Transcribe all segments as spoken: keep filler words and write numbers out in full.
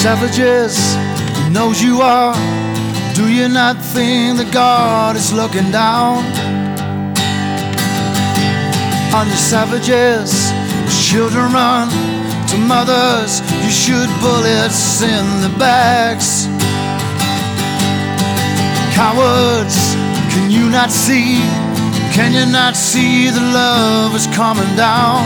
Savages, he knows you are. Do you not think that God is looking down on you savages? Children run to mothers, you shoot bullets in the backs. Cowards, can you not see? Can you not see the love is coming down?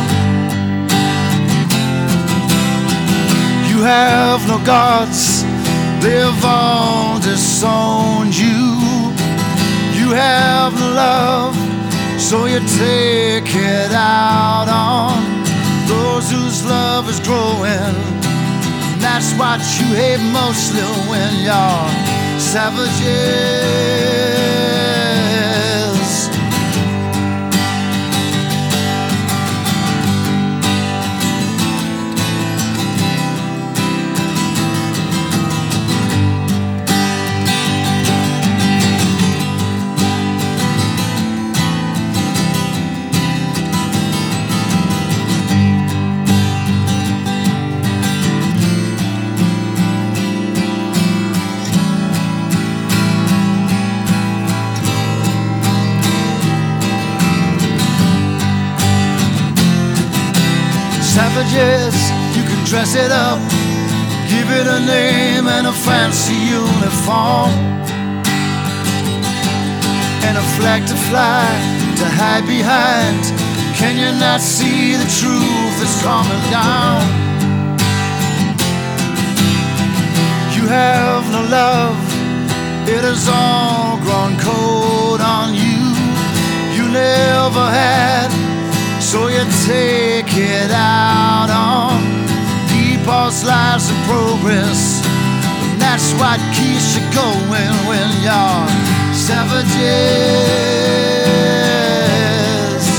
You have no gods, they've all disowned you. You have no love, so you take it out on those whose love is growing. And that's what you hate mostly when you're savages. Savages, you can dress it up, give it a name and a fancy uniform, and a flag to fly, to hide behind. Can you not see the truth is coming down? You have no love, it has all grown cold on you. You never had, so you take it out on people's lives in progress. And that's what keeps you going when you're savages.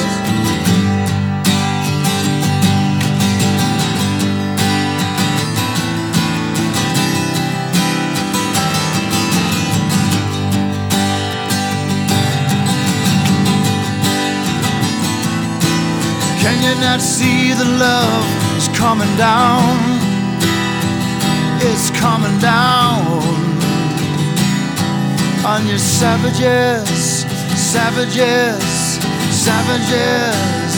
Can you not see the love is coming down? It's coming down on you savages, savages, savages.